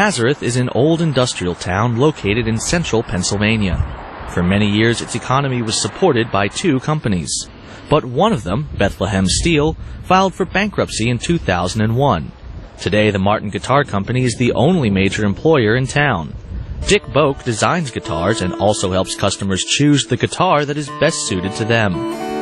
Nazareth is an old industrial town located in central Pennsylvania. For many years, its economy was supported by two companies. But one of them, Bethlehem Steel, filed for bankruptcy in 2001. Today, the Martin Guitar Company is the only major employer in town. Dick Boak designs guitars and also helps customers choose the guitar that is best suited to them.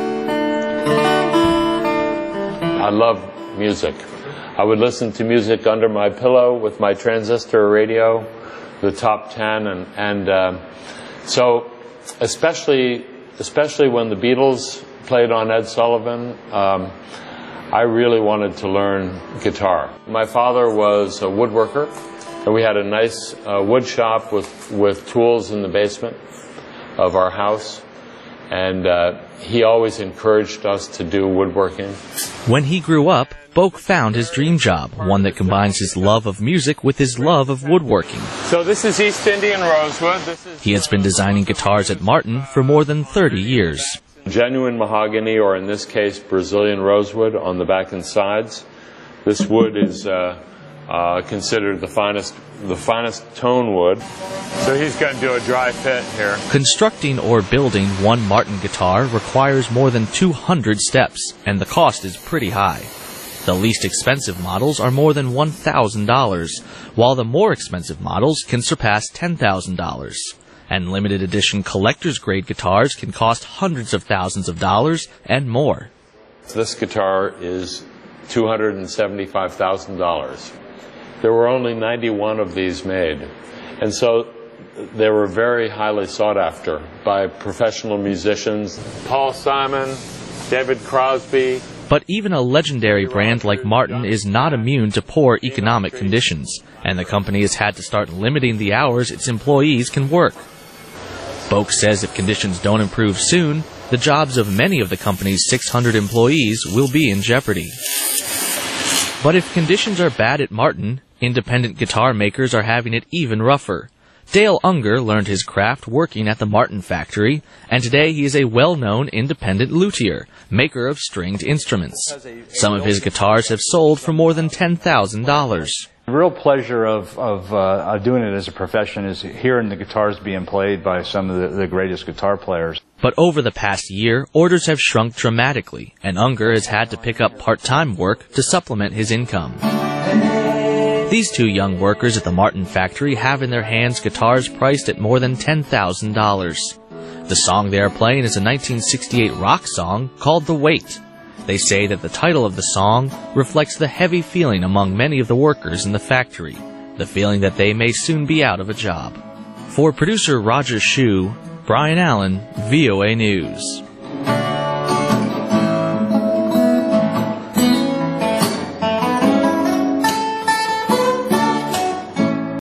I love music. I would listen to music under my pillow with my transistor radio, the top 10, and so especially when the Beatles played on Ed Sullivan, I really wanted to learn guitar. My father was a woodworker, and we had a nice wood shop with tools in the basement of our house, and he always encouraged us to do woodworking. When he grew up, Boak found his dream job, one that combines his love of music with his love of woodworking. So this is East Indian rosewood. He has been designing guitars at Martin for more than 30 years. Genuine mahogany, or in this case, Brazilian rosewood on the back and sides. This wood is considered the finest tone wood. So he's going to do a dry fit here. Constructing or building one Martin guitar requires more than 200 steps, and the cost is pretty high. The least expensive models are more than $1,000, while the more expensive models can surpass $10,000. And limited edition collector's grade guitars can cost hundreds of thousands of dollars and more. This guitar is $275,000. There were only 91 of these made, and so they were very highly sought after by professional musicians. Paul Simon, David Crosby. But even a legendary brand like Martin is not immune to poor economic conditions, and the company has had to start limiting the hours its employees can work. Boak says if conditions don't improve soon, the jobs of many of the company's 600 employees will be in jeopardy. But if conditions are bad at Martin, independent guitar makers are having it even rougher. Dale Unger learned his craft working at the Martin factory, and today he is a well-known independent luthier, maker of stringed instruments. Some of his guitars have sold for more than $10,000. The real pleasure of doing it as a profession is hearing the guitars being played by some of the greatest guitar players. But over the past year, orders have shrunk dramatically, and Unger has had to pick up part-time work to supplement his income. These two young workers at the Martin factory have in their hands guitars priced at more than $10,000. The song they are playing is a 1968 rock song called The Weight. They say that the title of the song reflects the heavy feeling among many of the workers in the factory, the feeling that they may soon be out of a job. For producer Roger Shue, Brian Allen, VOA News.